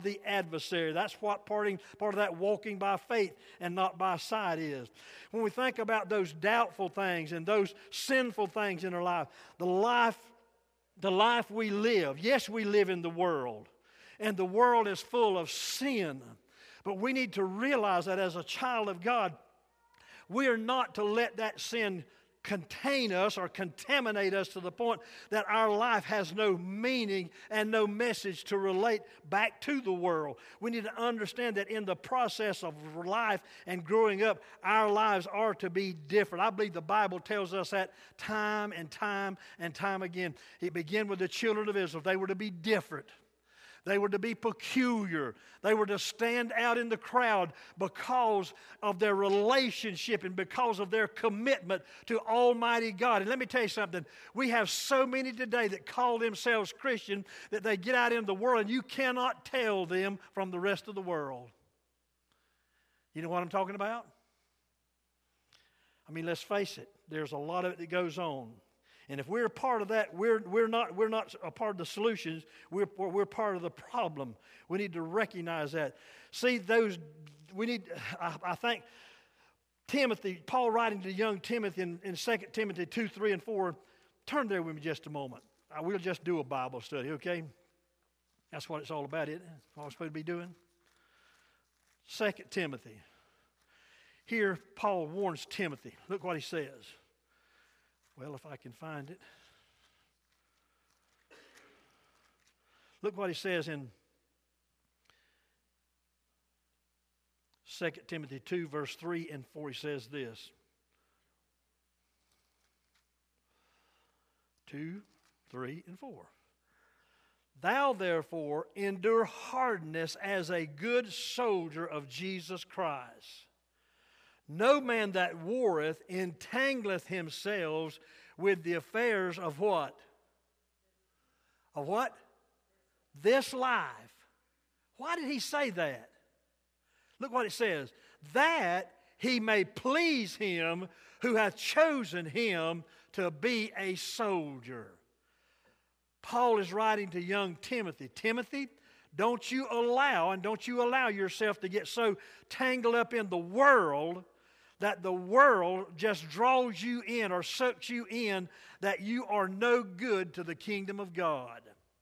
the adversary. That's what part of that walking by faith and not by sight is. When we think about those doubtful things and those sinful things in our life, the life we live, yes, we live in the world, and the world is full of sin. But we need to realize that as a child of God, we are not to let that sin contain us or contaminate us to the point that our life has no meaning and no message to relate back to the world. We need to understand that in the process of life and growing up, our lives are to be different. I believe the Bible tells us that time and time and time again. It began with the children of Israel. They were to be different. They were to be peculiar. They were to stand out in the crowd because of their relationship and because of their commitment to Almighty God. And let me tell you something. We have so many today that call themselves Christian that they get out in the world and you cannot tell them from the rest of the world. You know what I'm talking about? I mean, let's face it. There's a lot of it that goes on. And if we're a part of that, we're not a part of the solutions. We're part of the problem. We need to recognize that. See, I think Timothy, Paul writing to young Timothy in 2 Timothy 2, 3, and 4, turn there with me just a moment. We'll just do a Bible study, okay? That's what it's all about, isn't it? That's what we're supposed to be doing. 2 Timothy. Here, Paul warns Timothy. Look what he says. Well, if I can find it. Look what he says in 2 Timothy 2, verse 3 and 4. He says this. 2, 3, and 4. Thou therefore endure hardness as a good soldier of Jesus Christ. No man that warreth entangleth himself with the affairs of what? Of what? This life. Why did he say that? Look what it says. That he may please him who hath chosen him to be a soldier. Paul is writing to young Timothy. Timothy, don't you allow yourself to get so tangled up in the world that the world just draws you in or sucks you in that you are no good to the kingdom of God.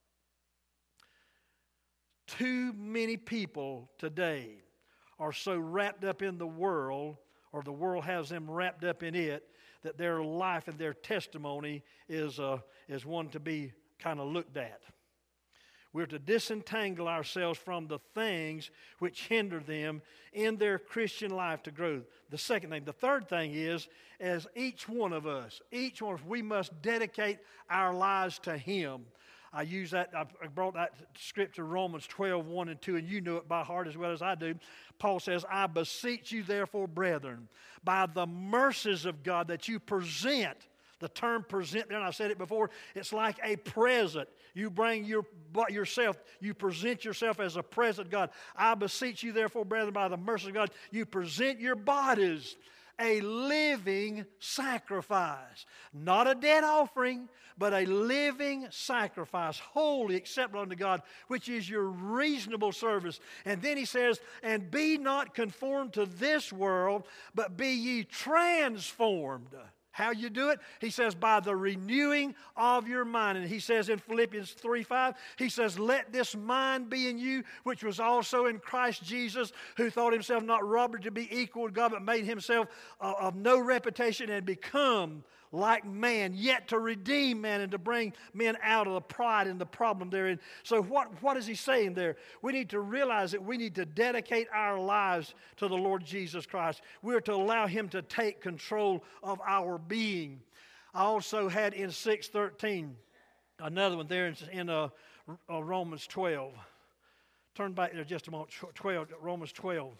Too many people today are so wrapped up in the world, or the world has them wrapped up in it, that their life and their testimony is one to be kind of looked at. We're to disentangle ourselves from the things which hinder them in their Christian life to grow. The second thing. The third thing is, as each one of us, we must dedicate our lives to Him. I brought that scripture, Romans 12, 1 and 2, and you know it by heart as well as I do. Paul says, I beseech you therefore, brethren, by the mercies of God, that you present. The term present there, and I've said it before, it's like a present. You bring yourself, you present yourself as a present God. I beseech you therefore, brethren, by the mercy of God, you present your bodies a living sacrifice. Not a dead offering, but a living sacrifice, holy, acceptable unto God, which is your reasonable service. And then he says, and be not conformed to this world, but be ye transformed. How you do it? He says, by the renewing of your mind. And he says in Philippians 3:5, he says, let this mind be in you, which was also in Christ Jesus, who thought himself not robbery to be equal to God, but made himself of no reputation, and become like man, yet to redeem man and to bring men out of the pride and the problem therein. So what is he saying there? We need to realize that we need to dedicate our lives to the Lord Jesus Christ. We're to allow Him to take control of our being. I also had in 6:13, another one there in Romans 12. Turn back there just a moment. Romans 12.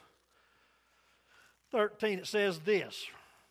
13, it says this.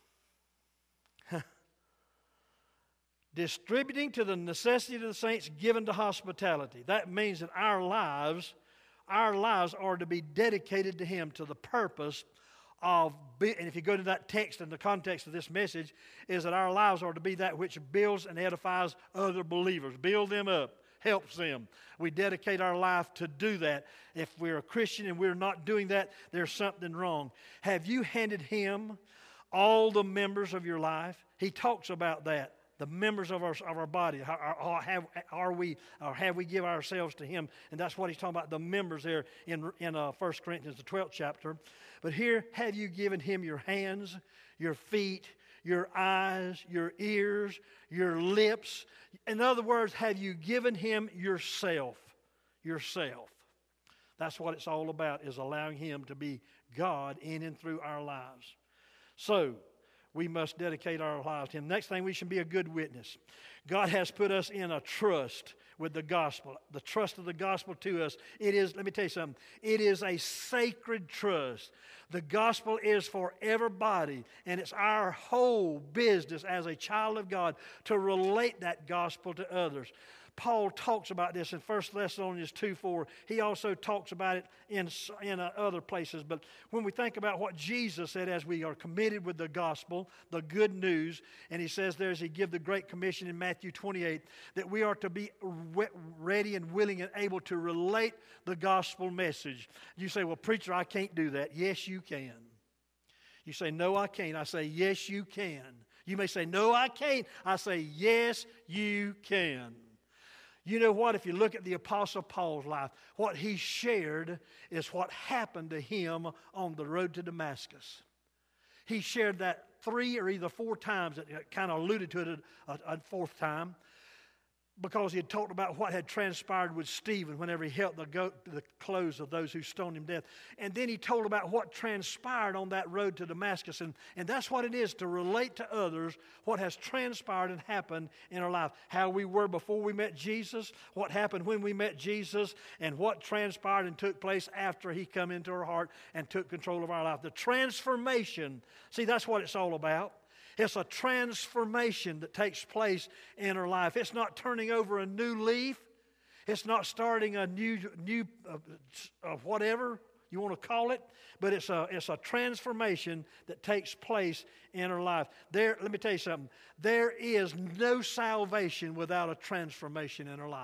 Distributing to the necessity of the saints, given to hospitality. That means that our lives are to be dedicated to Him, to the purpose of, and if you go to that text and the context of this message, is that our lives are to be that which builds and edifies other believers. Build them up. helps them. We dedicate our life to do that. If we're a Christian and we're not doing that, there's something wrong. Have you handed Him all the members of your life? He talks about that. The members of our body, have we give ourselves to Him? And that's what he's talking about, the members there in 1 Corinthians, the 12th chapter. But here, have you given Him your hands, your feet, your eyes, your ears, your lips? In other words, have you given Him yourself? Yourself. That's what it's all about, is allowing Him to be God in and through our lives. So, we must dedicate our lives to Him. Next thing, we should be a good witness. God has put us in a trust with the gospel. The trust of the gospel to us. It is, let me tell you something, it is a sacred trust. The gospel is for everybody, and it's our whole business as a child of God to relate that gospel to others. Paul talks about this in 1 Thessalonians 2:4. He also talks about it in other places. But when we think about what Jesus said as we are committed with the gospel, the good news, and he says there as he gives the Great Commission in Matthew 28, that we are to be ready and willing and able to relate the gospel message. You say, well, preacher, I can't do that. Yes, you can. You say, no, I can't. I say, yes, you can. You may say, no, I can't. I say, yes, you can. You know what? If you look at the Apostle Paul's life, what he shared is what happened to him on the road to Damascus. He shared that 3 or either 4 times. It kind of alluded to it a 4th time, because he had talked about what had transpired with Stephen whenever he held the clothes of those who stoned him to death. And then he told about what transpired on that road to Damascus. And that's what it is, to relate to others what has transpired and happened in our life. How we were before we met Jesus, what happened when we met Jesus, and what transpired and took place after He come into our heart and took control of our life. The transformation, see, that's what it's all about. It's a transformation that takes place in our life. It's not turning over a new leaf. It's not starting a new whatever you want to call it. But it's a transformation that takes place in our life. Let me tell you something. There is no salvation without a transformation in our life.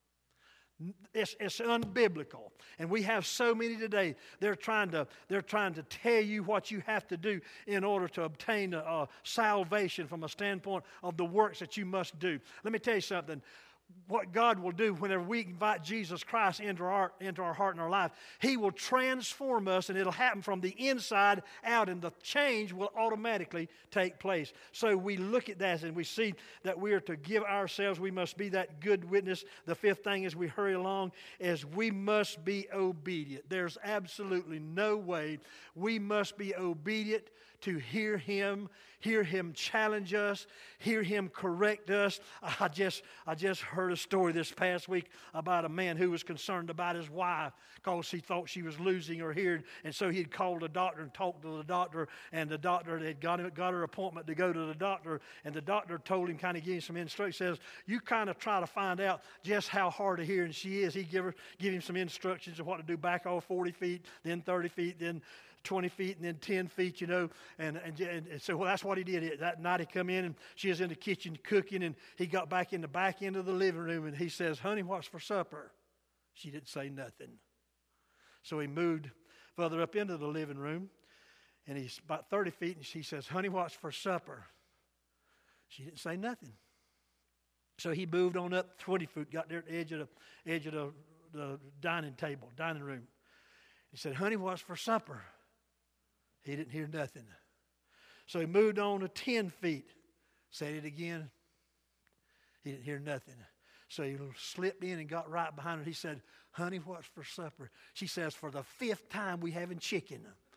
It's unbiblical. And we have so many today. They're trying to tell you what you have to do in order to obtain salvation from a standpoint of the works that you must do. Let me tell you something. What God will do whenever we invite Jesus Christ into our heart and our life, He will transform us, and it'll happen from the inside out, and the change will automatically take place. So we look at that and we see that we are to give ourselves, we must be that good witness. The 5th thing as we hurry along is we must be obedient. There's absolutely no way. We must be obedient to hear Him challenge us, hear Him correct us. I just heard a story this past week about a man who was concerned about his wife because he thought she was losing her hearing, and so he'd called the doctor and talked to the doctor, and the doctor had got her appointment to go to the doctor, and the doctor told him, kind of gave him some instructions, says, you kind of try to find out just how hard of hearing she is. He give him some instructions of what to do, back off 40 feet, then 30 feet, then 20 feet and then 10 feet, and so that's what he did. That night he come in and she was in the kitchen cooking, and he got back in the back end of the living room and he says, honey, what's for supper? She didn't say nothing. So he moved further up into the living room, and he's about 30 feet, and she says, honey, what's for supper? She didn't say nothing. So he moved on up 20 feet, got there at the edge of the dining room. He said, honey, what's for supper? He didn't hear nothing. So he moved on to 10 feet. Said it again. He didn't hear nothing. So he slipped in and got right behind her. He said, honey, what's for supper? She says, for the 5th time, we having chicken.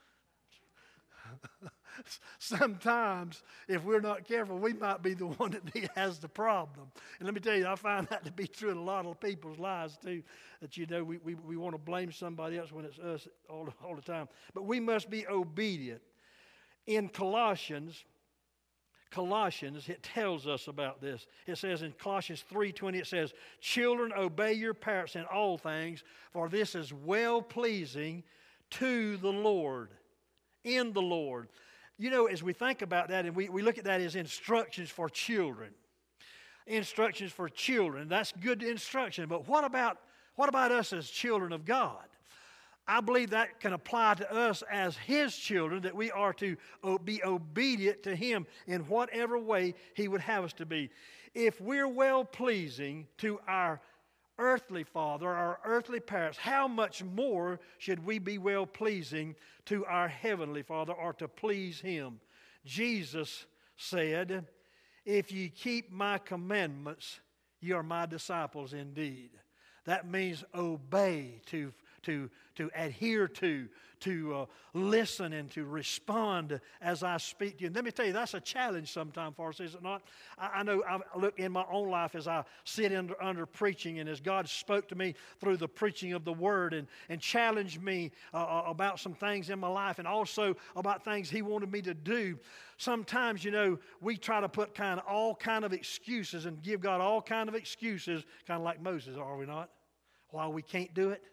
Sometimes, if we're not careful, we might be the one that has the problem. And let me tell you, I find that to be true in a lot of people's lives too, that we want to blame somebody else when it's us all the time. But we must be obedient. In Colossians, it tells us about this. It says in Colossians 3:20, it says, children, obey your parents in all things, for this is well-pleasing to the Lord. In the Lord. As we think about that, and we look at that as instructions for children, instructions for children. That's good instruction. But what about us as children of God? I believe that can apply to us as His children, that we are to be obedient to Him in whatever way He would have us to be. If we're well-pleasing to our earthly father, our earthly parents, how much more should we be well-pleasing to our heavenly Father, or to please Him? Jesus said, "If ye keep my commandments, ye are my disciples indeed." That means obey, to adhere to listen and to respond as I speak to you. And let me tell you, that's a challenge sometimes for us, is it not? I know I look in my own life as I sit under preaching, and as God spoke to me through the preaching of the Word and challenged me about some things in my life, and also about things He wanted me to do. Sometimes, we try to put all kind of excuses and give God all kind of excuses, kind of like Moses, are we not? Why we can't do it.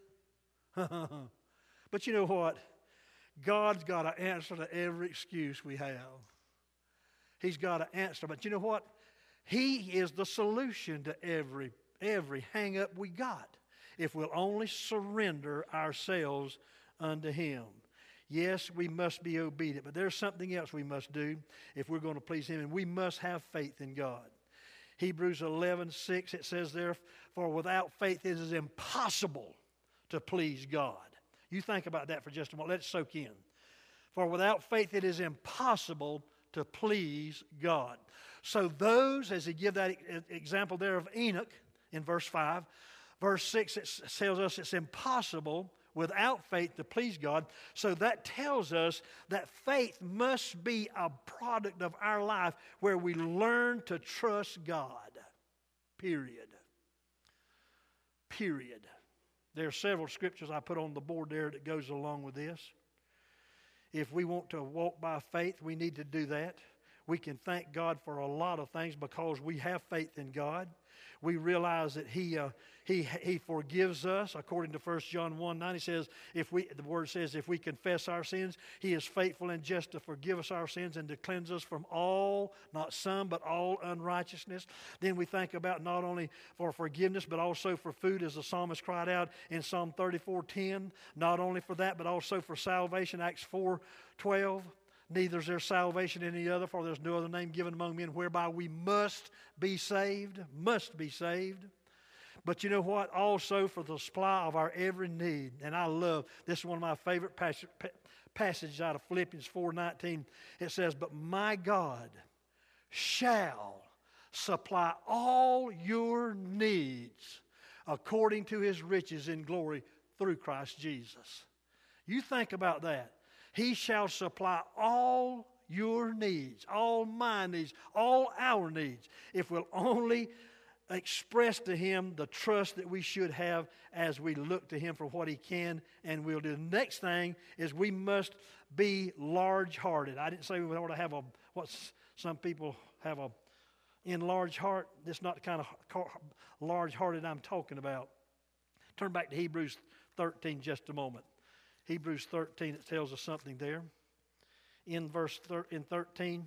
But you know what? God's got an answer to every excuse we have. He's got an answer. But you know what? He is the solution to every hang-up we got, if we'll only surrender ourselves unto Him. Yes, we must be obedient, but there's something else we must do if we're going to please Him, and we must have faith in God. Hebrews 11:6, it says there, "For without faith it is impossible to please God." You think about that for just a moment. Let it soak in. For without faith it is impossible to please God. So those, as he gives that example there of Enoch in verse 5, verse 6, it tells us it's impossible without faith to please God. So that tells us that faith must be a product of our life where we learn to trust God. Period. Period. There are several scriptures I put on the board there that goes along with this. If we want to walk by faith, we need to do that. We can thank God for a lot of things because we have faith in God. We realize that He forgives us. According to 1 John 1:9, he says, the Word says, if we confess our sins, He is faithful and just to forgive us our sins and to cleanse us from all, not some, but all unrighteousness. Then we think about not only for forgiveness, but also for food, as the psalmist cried out in Psalm 34:10. Not only for that, but also for salvation, Acts 4:12. Neither is there salvation in any other, for there's no other name given among men whereby we must be saved. Must be saved. But you know what? Also for the supply of our every need. And I love, this is one of my favorite passages out of Philippians 4:19. It says, "But my God shall supply all your needs according to His riches in glory through Christ Jesus." You think about that. He shall supply all your needs, all my needs, all our needs, if we'll only express to Him the trust that we should have as we look to Him for what He can and will do. The next thing is we must be large-hearted. I didn't say we ought to have what some people have a enlarged heart. That's not the kind of large-hearted I'm talking about. Turn back to Hebrews 13 just a moment. Hebrews 13, it tells us something there. In verse 13,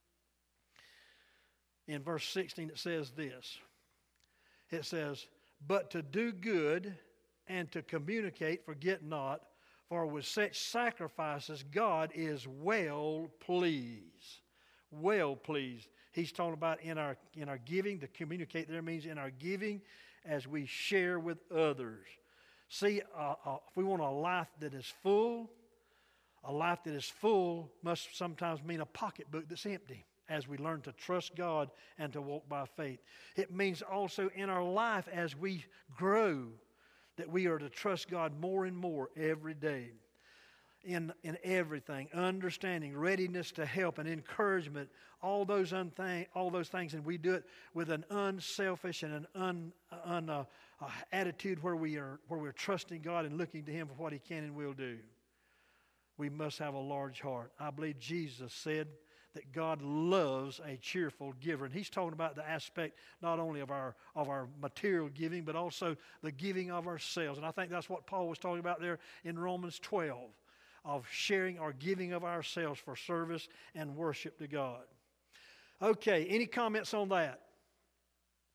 in verse 16, it says this. It says, "But to do good and to communicate, forget not, for with such sacrifices God is well pleased." Well pleased. He's talking about in our giving. To communicate there means in our giving as we share with others. See, if we want a life that is full, a life that is full must sometimes mean a pocketbook that's empty as we learn to trust God and to walk by faith. It means also in our life as we grow that we are to trust God more and more every day. In everything, understanding, readiness to help, and encouragement, all those things, and we do it with an unselfish and an attitude where we're trusting God and looking to Him for what He can and will do. We must have a large heart. I believe Jesus said that God loves a cheerful giver, and He's talking about the aspect not only of our material giving, but also the giving of ourselves. And I think that's what Paul was talking about there in Romans 12. Of sharing or giving of ourselves for service and worship to God. Okay, any comments on that?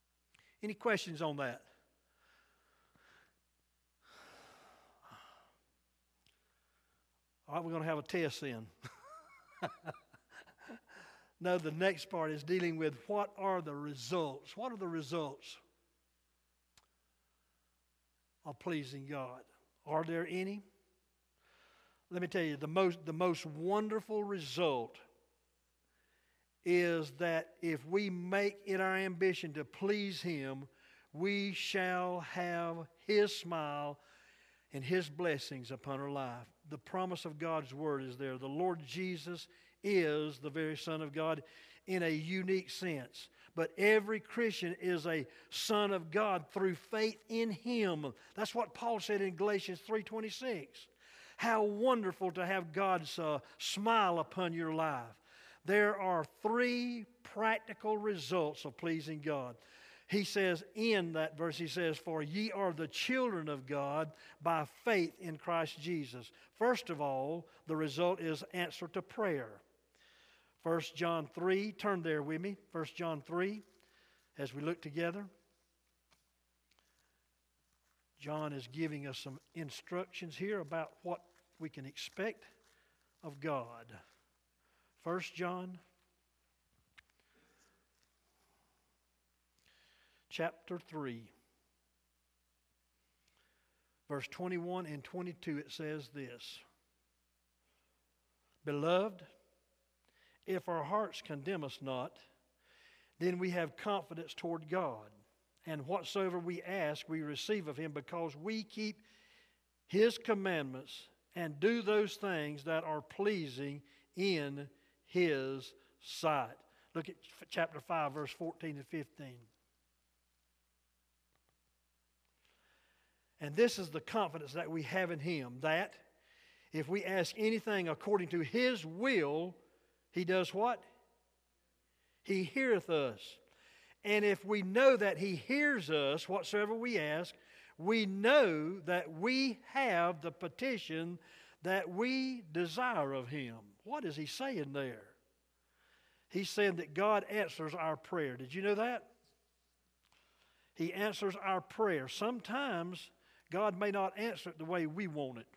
Any questions on that? All right, we're going to have a test then. No, the next part is dealing with what are the results. What are the results of pleasing God? Are there any? Let me tell you, the most wonderful result is that if we make it our ambition to please Him, we shall have His smile and His blessings upon our life. The promise of God's Word is there. The Lord Jesus is the very Son of God in a unique sense. But every Christian is a son of God through faith in Him. That's what Paul said in Galatians 3:26. How wonderful to have God's smile upon your life. There are 3 practical results of pleasing God. He says in that verse, he says, "For ye are the children of God by faith in Christ Jesus." First of all, the result is answer to prayer. 1 John 3, turn there with me. 1 John 3, as we look together. John is giving us some instructions here about what we can expect of God. 1 John chapter 3, verse 21 and 22, it says this: "Beloved, if our hearts condemn us not, then we have confidence toward God. And whatsoever we ask, we receive of Him, because we keep His commandments and do those things that are pleasing in His sight." Look at chapter 5, verse 14 and 15. And this is the confidence that we have in Him, that if we ask anything according to His will, He does what? He heareth us. And if we know that He hears us, whatsoever we ask, we know that we have the petition that we desire of Him. What is He saying there? He's saying that God answers our prayer. Did you know that? He answers our prayer. Sometimes God may not answer it the way we want it.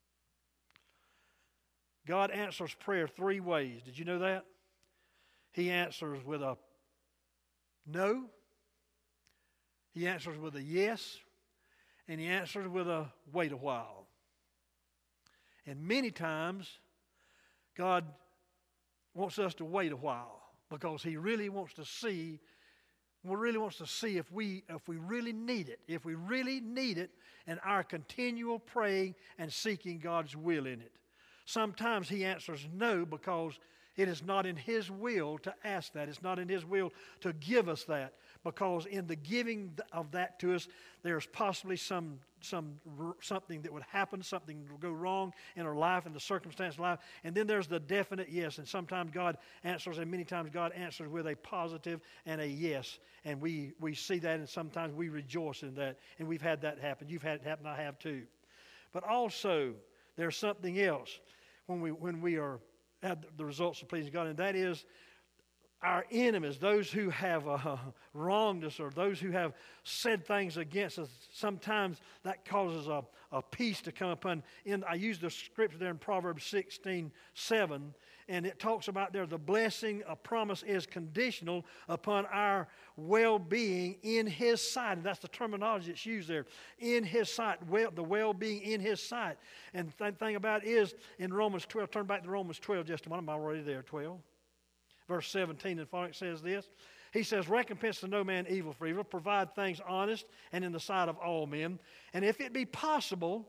God answers prayer 3 ways. Did you know that? He answers with a no. He answers with a yes. And He answers with a wait a while. And many times, God wants us to wait a while because He really wants to see if we really need it. If we really need it, and our continual praying and seeking God's will in it. Sometimes He answers no because it is not in His will to ask that. It's not in His will to give us that, because in the giving of that to us, there's possibly something that would happen, something will go wrong in our life, in the circumstance of life, and then there's the definite yes. And sometimes God answers, and many times God answers with a positive and a yes, and we see that, and sometimes we rejoice in that, and we've had that happen. You've had it happen, I have too. But also, there's something else when we are have the results of pleasing God, and that is our enemies, those who have wronged us, or those who have said things against us. Sometimes that causes a peace to come upon. I use the scripture there in Proverbs 16:7, and it talks about there the blessing, a promise is conditional upon our well-being in His sight. And that's the terminology that's used there. In His sight, the well-being in His sight. And the thing about it is, in Romans 12, turn back to Romans 12 just a moment. I'm already there, 12. Verse 17 and following says this. He says, "Recompense to no man evil for evil, provide things honest and in the sight of all men. And if it be possible,"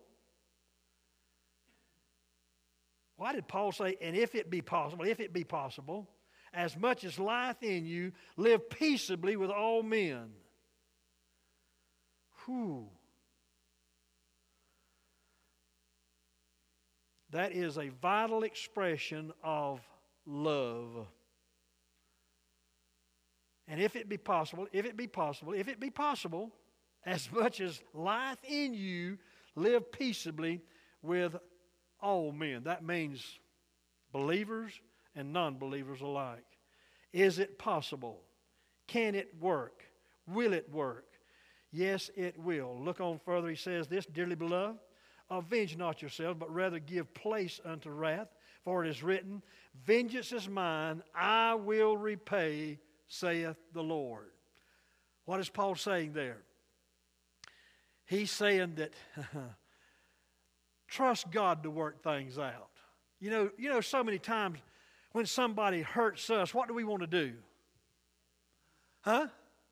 why did Paul say, and if it be possible? If it be possible, "as much as lieth in you, live peaceably with all men." Whew. That is a vital expression of love. And if it be possible, as much as lieth in you, live peaceably with all men. That means believers and non-believers alike. Is it possible? Can it work? Will it work? Yes, it will. Look on further. He says this, dearly beloved, avenge not yourselves, but rather give place unto wrath. For it is written, vengeance is mine, I will repay, saith the Lord. What is Paul saying there? He's saying that trust God to work things out. You know, so many times when somebody hurts us, what do we want to do? Huh?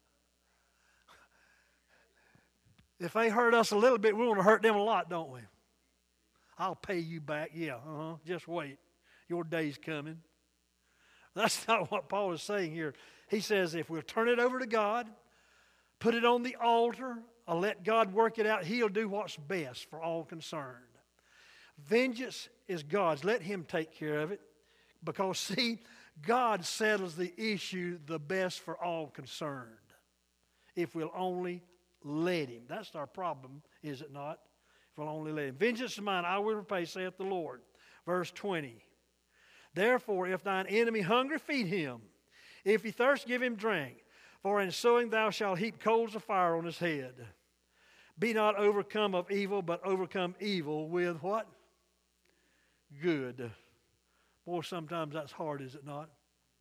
If they hurt us a little bit, we want to hurt them a lot, don't we? I'll pay you back. Yeah, just wait. Your day's coming. That's not what Paul is saying here. He says if we'll turn it over to God, put it on the altar, or let God work it out, He'll do what's best for all concerned. Vengeance is God's. Let Him take care of it. Because, see, God settles the issue the best for all concerned. If we'll only let Him. That's our problem, is it not? If we'll only let Him. Vengeance is mine, I will repay, saith the Lord. Verse 20. Therefore, if thine enemy hunger, feed him. If he thirst, give him drink. For in sowing thou shalt heap coals of fire on his head. Be not overcome of evil, but overcome evil with what? Good. Boy, sometimes that's hard, is it not?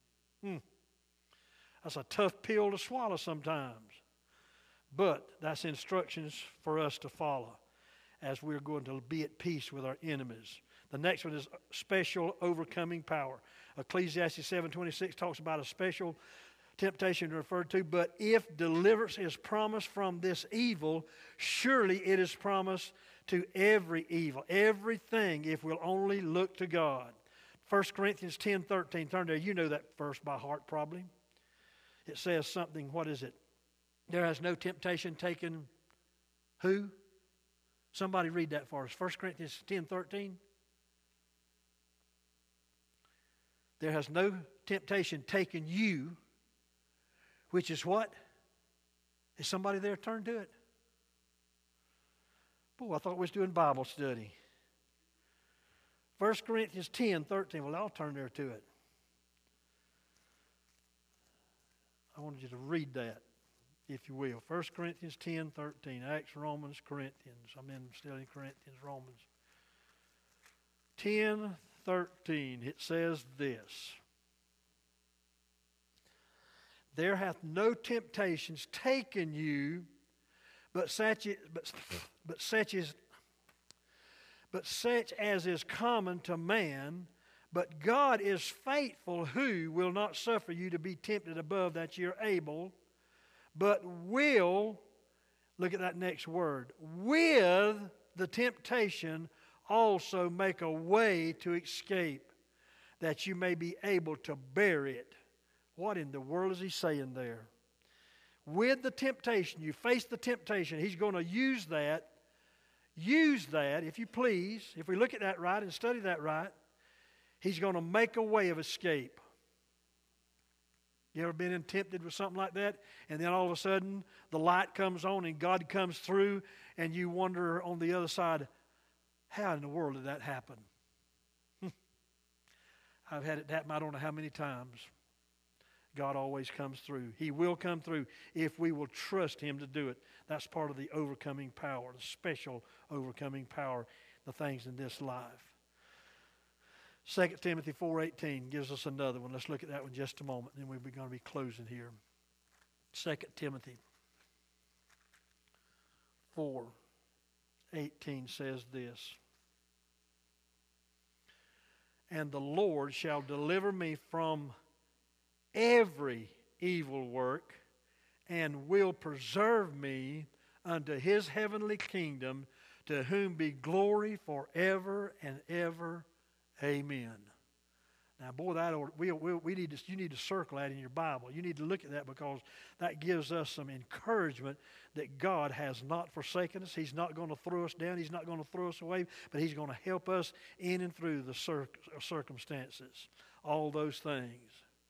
That's a tough pill to swallow sometimes. But that's instructions for us to follow as we're going to be at peace with our enemies. The next one is special overcoming power. Ecclesiastes 7:26 talks about a special temptation referred to. But if deliverance is promised from this evil, surely it is promised to every evil, everything, if we'll only look to God. 1 Corinthians 10:13. Turn there. You know that verse by heart probably. It says something, what is it? There has no temptation taken who? Somebody read that for us. 1 Corinthians 10:13. There has no temptation taken you, which is what? Is somebody there? Turn to it. Boy, I thought we was doing Bible study. 1 Corinthians 10:13. Well, I'll turn there to it. I wanted you to read that, if you will. 1 Corinthians 10:13. Acts, Romans, Corinthians. I'm still in Corinthians, Romans. 10:13. It says this. There hath no temptations taken you, but such as is common to man. But God is faithful, who will not suffer you to be tempted above that you're able, but will, look at that next word, with the temptation also make a way to escape, that you may be able to bear it. What in the world is he saying there? With the temptation, you face the temptation. He's going to use that, if you please, if we look at that right and study that right, he's going to make a way of escape. You ever been tempted with something like that? And then all of a sudden, the light comes on and God comes through and you wonder on the other side, how in the world did that happen? I've had it happen I don't know how many times. God always comes through. He will come through if we will trust Him to do it. That's part of the overcoming power, the special overcoming power, the things in this life. 2 Timothy 4:18 gives us another one. Let's look at that one just a moment, then we're going to be closing here. 2 Timothy 4:18 says this. And the Lord shall deliver me from every evil work, and will preserve me unto His heavenly kingdom, to whom be glory forever and ever. Amen. Now, boy, you need to circle that in your Bible. You need to look at that, because that gives us some encouragement that God has not forsaken us. He's not going to throw us down. He's not going to throw us away, but He's going to help us in and through the circumstances. All those things.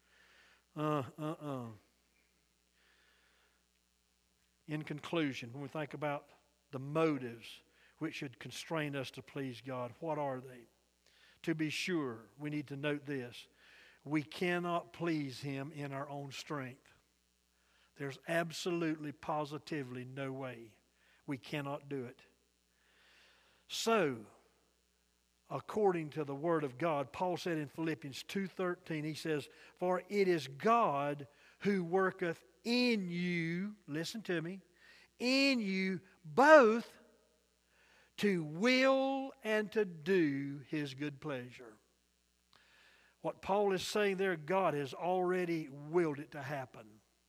In conclusion, when we think about the motives which should constrain us to please God, what are they? To be sure, we need to note this. We cannot please Him in our own strength. There's absolutely, positively no way. We cannot do it. So, according to the Word of God, Paul said in Philippians 2:13, he says, "For it is God who worketh in you," listen to me, "in you both to will and to do His good pleasure." What Paul is saying there, God has already willed it to happen.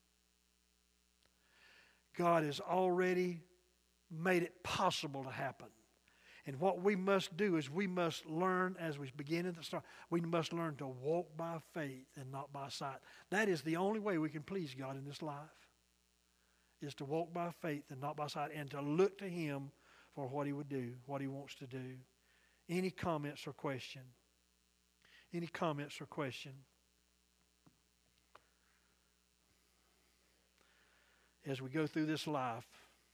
God has already made it possible to happen. And what we must do is we must learn, as we begin at the start, we must learn to walk by faith and not by sight. That is the only way we can please God in this life, is to walk by faith and not by sight, and to look to Him for what He would do, what He wants to do. Any comments or question? Any comments or question? As we go through this life,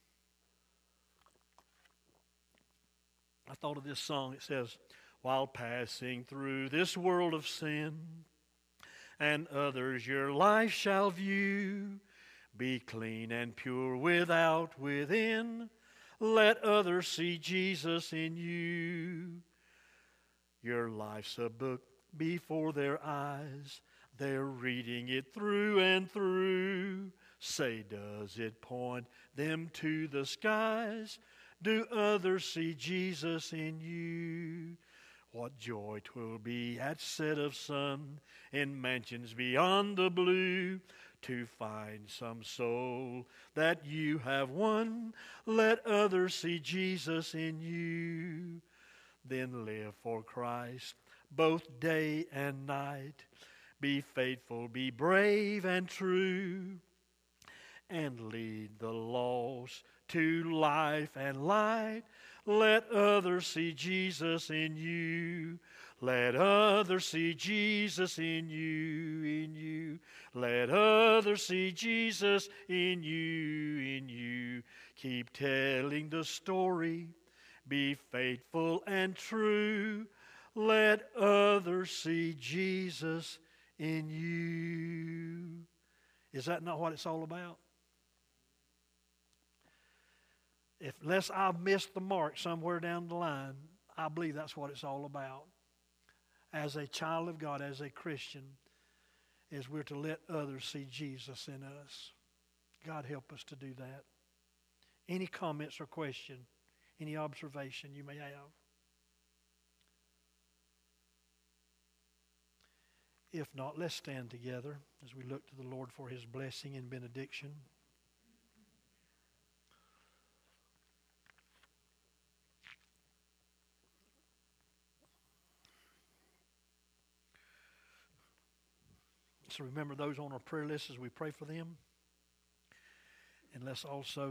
I thought of this song. It says, "While passing through this world of sin, and others your life shall view, be clean and pure without, within. Let others see Jesus in you. Your life's a book before their eyes. They're reading it through and through. Say, does it point them to the skies? Do others see Jesus in you? What joy 'twill be at set of sun in mansions beyond the blue, to find some soul that you have won. Let others see Jesus in you. Then live for Christ both day and night. Be faithful, be brave and true, and lead the lost to life and light. Let others see Jesus in you. Let others see Jesus in you, in you. Let others see Jesus in you, in you. Keep telling the story. Be faithful and true. Let others see Jesus in you. Is that not what it's all about? Unless I've missed the mark somewhere down the line, I believe that's what it's all about. As a child of God, as a Christian, is we're to let others see Jesus in us. God help us to do that. Any comments or question, any observation you may have? If not, let's stand together as we look to the Lord for His blessing and benediction. So remember those on our prayer list as we pray for them. And let's also